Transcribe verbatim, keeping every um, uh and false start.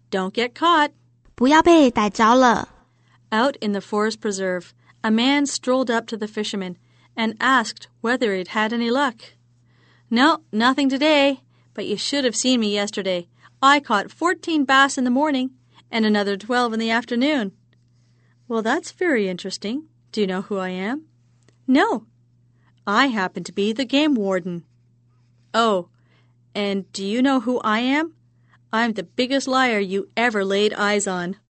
Don't get caught. 不要被逮着了。 Out in the forest preserve, a man strolled up to the fisherman and asked whether he'd had any luck. No, nothing today, but you should have seen me yesterday. I caught fourteen bass in the morning and another twelve in the afternoon. Well, that's very interesting. Do you know who I am? No. I happen to be the game warden. Oh, and do you know who I am? I'm the biggest liar you ever laid eyes on.